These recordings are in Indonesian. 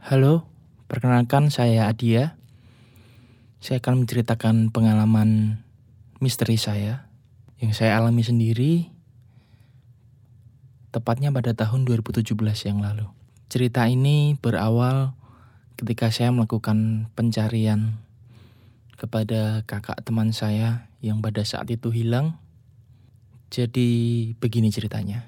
Halo, perkenalkan saya Adia. Saya akan menceritakan pengalaman misteri saya yang saya alami sendiri tepatnya pada tahun 2017 yang lalu. Cerita ini berawal ketika saya melakukan pencarian kepada kakak teman saya yang pada saat itu hilang. Jadi begini ceritanya.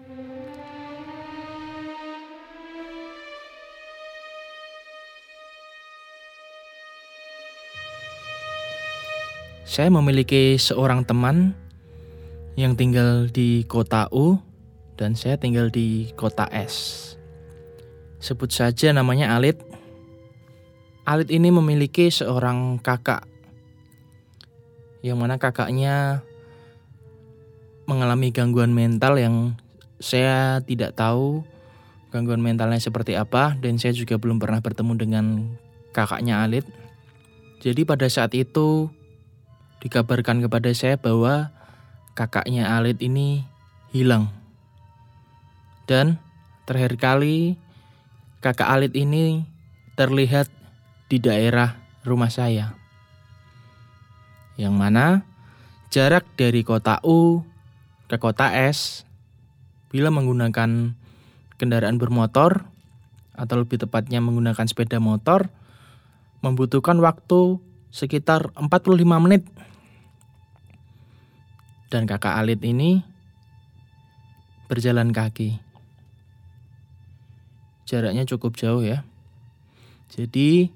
Saya memiliki seorang teman yang tinggal di kota U dan saya tinggal di kota S. Sebut saja namanya Alit. Alit ini memiliki seorang kakak, yang mana kakaknya mengalami gangguan mental yang saya tidak tahu gangguan mentalnya seperti apa, dan saya juga belum pernah bertemu dengan kakaknya Alit. Jadi pada saat itu dikabarkan kepada saya bahwa kakaknya Alit ini hilang. Dan terakhir kali kakak Alit ini terlihat di daerah rumah saya, yang mana jarak dari kota U ke kota S bila menggunakan kendaraan bermotor atau lebih tepatnya menggunakan sepeda motor membutuhkan waktu sekitar 45 menit. Dan kakak Alit ini berjalan kaki. Jaraknya cukup jauh ya. Jadi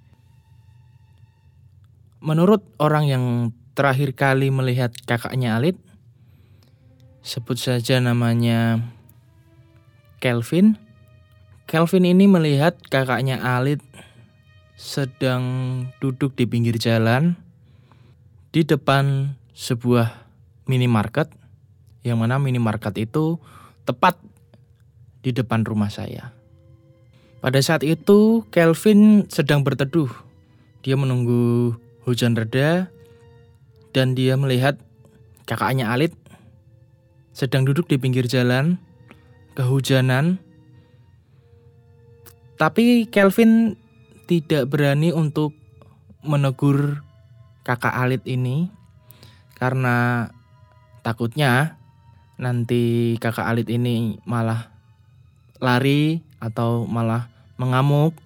menurut orang yang terakhir kali melihat kakaknya Alit, sebut saja namanya Kelvin. Kelvin ini melihat kakaknya Alit sedang duduk di pinggir jalan di depan sebuah minimarket, yang mana minimarket itu tepat di depan rumah saya. Pada saat itu Kelvin sedang berteduh. Dia menunggu hujan reda dan dia melihat kakaknya Alit sedang duduk di pinggir jalan, kehujanan. Tapi Kelvin tidak berani untuk menegur kakak Alit ini karena takutnya nanti kakak Alit ini malah lari atau malah mengamuk.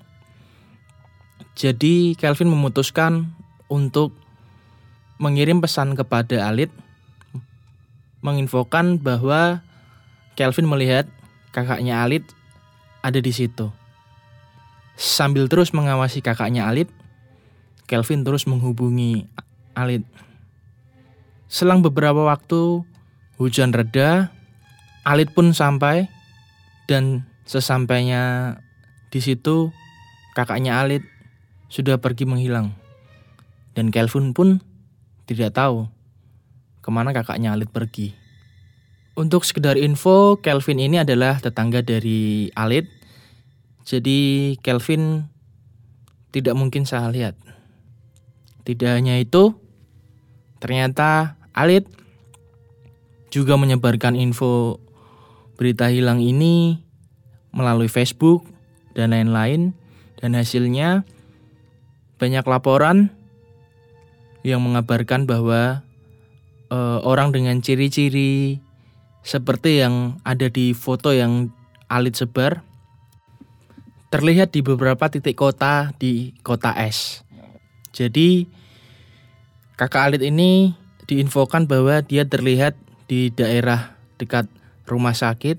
Jadi Kelvin memutuskan untuk mengirim pesan kepada Alit, menginfokan bahwa Kelvin melihat kakaknya Alit ada di situ. Sambil terus mengawasi kakaknya Alit, Kelvin terus menghubungi Alit. Selang beberapa waktu hujan reda, Alit pun sampai, dan sesampainya di situ kakaknya Alit sudah pergi menghilang. Dan Kelvin pun tidak tahu kemana kakaknya Alit pergi. Untuk sekedar info, Kelvin ini adalah tetangga dari Alit. Jadi Kelvin tidak mungkin salah lihat. Tidak hanya itu, ternyata Alit juga menyebarkan info berita hilang ini melalui Facebook dan lain-lain, dan hasilnya banyak laporan yang mengabarkan bahwa orang dengan ciri-ciri seperti yang ada di foto yang Alit sebar terlihat di beberapa titik kota di kota S. Jadi kakak Alit ini diinfokan bahwa dia terlihat di daerah dekat rumah sakit,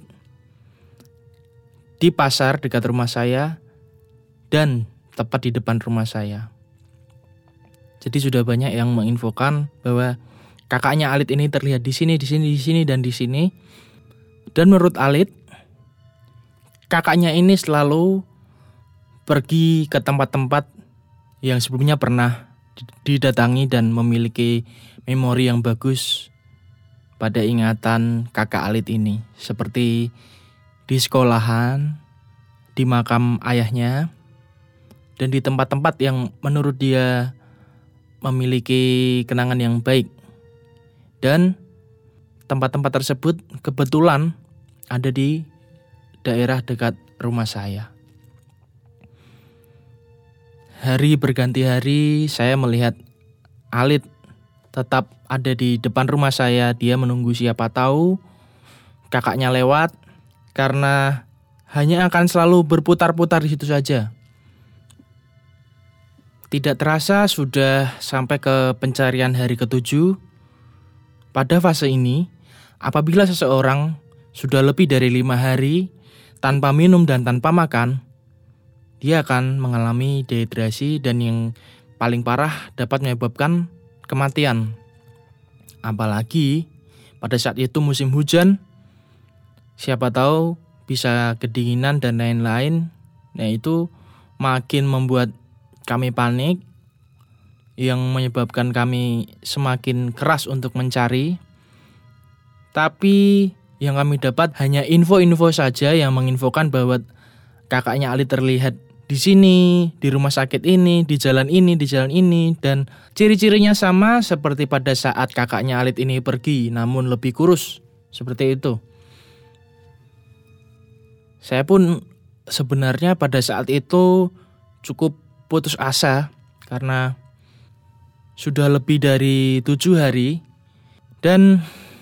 di pasar dekat rumah saya, dan tepat di depan rumah saya. Jadi sudah banyak yang menginfokan bahwa kakaknya Alit ini terlihat di sini, di sini, di sini, dan di sini. Dan menurut Alit, kakaknya ini selalu pergi ke tempat-tempat yang sebelumnya pernah didatangi dan memiliki memori yang bagus pada ingatan kakak Alit ini. Seperti di sekolahan, di makam ayahnya, dan di tempat-tempat yang menurut dia memiliki kenangan yang baik. Dan tempat-tempat tersebut kebetulan ada di daerah dekat rumah saya. Hari berganti hari saya melihat Alit tetap ada di depan rumah saya. Dia menunggu siapa tahu kakaknya lewat, karena hanya akan selalu berputar-putar di situ saja. Tidak terasa sudah sampai ke pencarian hari ke-7. Pada fase ini, apabila seseorang sudah lebih dari 5 hari tanpa minum dan tanpa makan, dia akan mengalami dehidrasi dan yang paling parah dapat menyebabkan kematian. Apalagi pada saat itu musim hujan, siapa tahu bisa kedinginan dan lain-lain. Nah, itu makin membuat kami panik, yang menyebabkan kami semakin keras untuk mencari. Tapi yang kami dapat hanya info-info saja yang menginfokan bahwa kakaknya Ali terlihat di sini, di rumah sakit ini, di jalan ini, dan ciri-cirinya sama seperti pada saat kakaknya Alit ini pergi, namun lebih kurus, seperti itu. Saya pun sebenarnya pada saat itu cukup putus asa, karena sudah lebih dari 7 hari, dan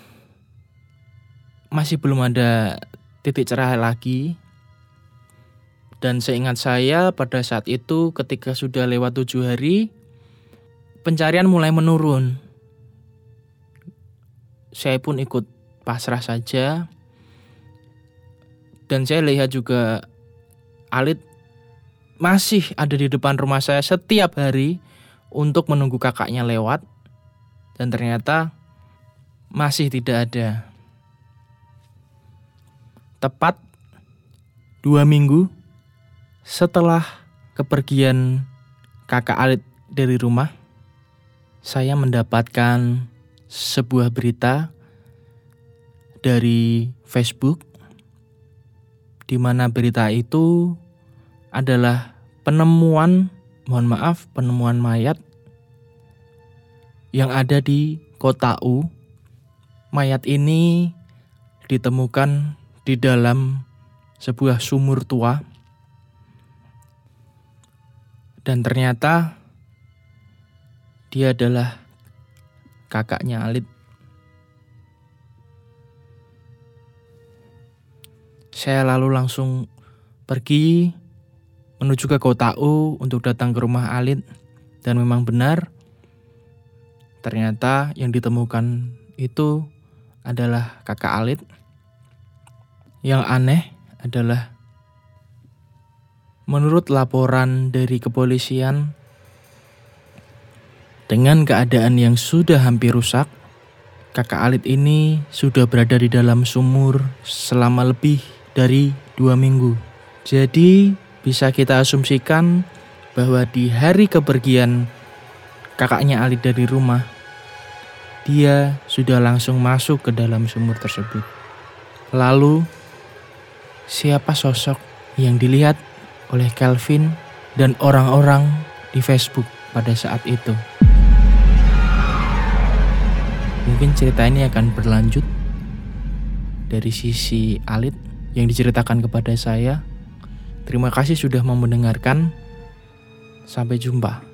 masih belum ada titik cerah lagi. Dan seingat saya pada saat itu ketika sudah lewat 7 hari, pencarian mulai menurun. Saya pun ikut pasrah saja. Dan saya lihat juga Alit masih ada di depan rumah saya setiap hari untuk menunggu kakaknya lewat. Dan ternyata masih tidak ada. Tepat 2 minggu setelah kepergian kakak Alit dari rumah, saya mendapatkan sebuah berita dari Facebook, di mana berita itu adalah penemuan mayat yang ada di Kota U. Mayat ini ditemukan di dalam sebuah sumur tua. Dan ternyata dia adalah kakaknya Alit. Saya lalu langsung pergi menuju ke Kota U untuk datang ke rumah Alit. Dan memang benar, ternyata yang ditemukan itu adalah kakak Alit. Yang aneh adalah, menurut laporan dari kepolisian, dengan keadaan yang sudah hampir rusak, kakak Alit ini sudah berada di dalam sumur selama lebih dari 2 minggu. Jadi bisa kita asumsikan bahwa di hari kepergian kakaknya Alit dari rumah, dia sudah langsung masuk ke dalam sumur tersebut. Lalu, siapa sosok yang dilihat oleh Kelvin dan orang-orang di Facebook pada saat itu? Mungkin cerita ini akan berlanjut dari sisi Alit yang diceritakan kepada saya. Terima kasih sudah mau mendengarkan. Sampai jumpa.